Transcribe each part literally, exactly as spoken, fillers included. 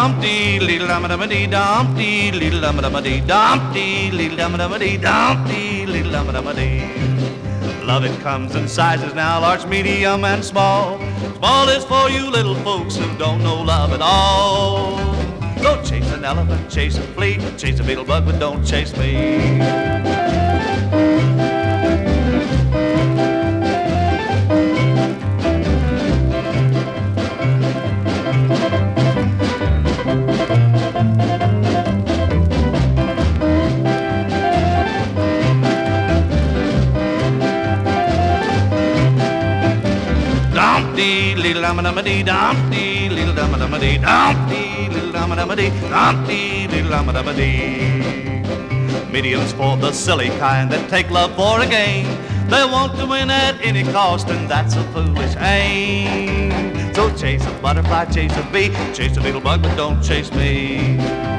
Dumpty, little dum dum dee dumpty, little dum dum dee dumpty, little dum dum dee dumpty, little dum dum dee. Love it comes in sizes now, large, medium, and small. Small is for you little folks who don't know love at all. Go chase an elephant, chase a flea, chase a beetle bug, but don't chase me. Dumpty, little dum dum dee dumpty, little dum dum dee dumpty, little dum dum dee dumpty, little dum dum dee. Mediums for the silly kind that take love for a game. They want to win at any cost, and that's a foolish aim. So chase a butterfly, chase a bee, chase a little bug, but don't chase me.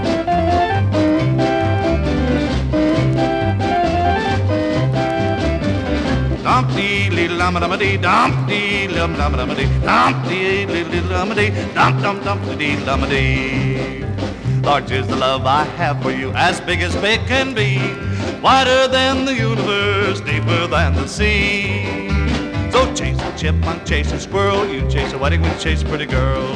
Dumpty, little dum dum dee dumpty, little dum dum dee dumpty, little dum dee dum dum dum dee dum dee. Large is the love I have for you, as big as big can be, wider than the universe, deeper than the sea. So chase a chipmunk, chase a squirrel, you chase a wedding, we chase a pretty girl.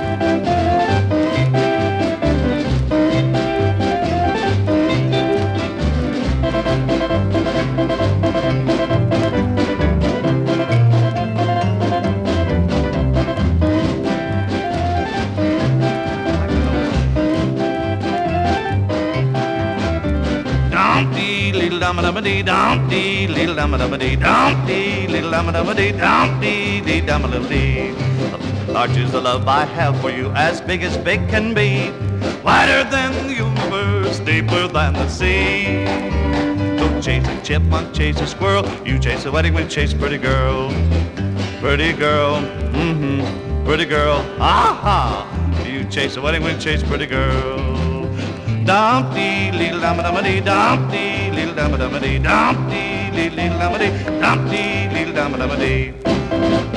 Dumpty, little dum dum dee dumpty, little dum dum dee dumpty, little dum dum dee dumpty, dee dum dum dee. Large is the love I have for you, as big as big can be, wider than the universe, deeper than the sea. Don't chase a chipmunk, chase a squirrel, you chase a wedding, we chase a pretty girl. Pretty girl, mm-hmm, pretty girl, aha. You chase a wedding, we chase a pretty girl. Dumpty, little dum dum dee dumpty, little dum dum dee dumpty, little dum dee dumpty, little dum dum dee.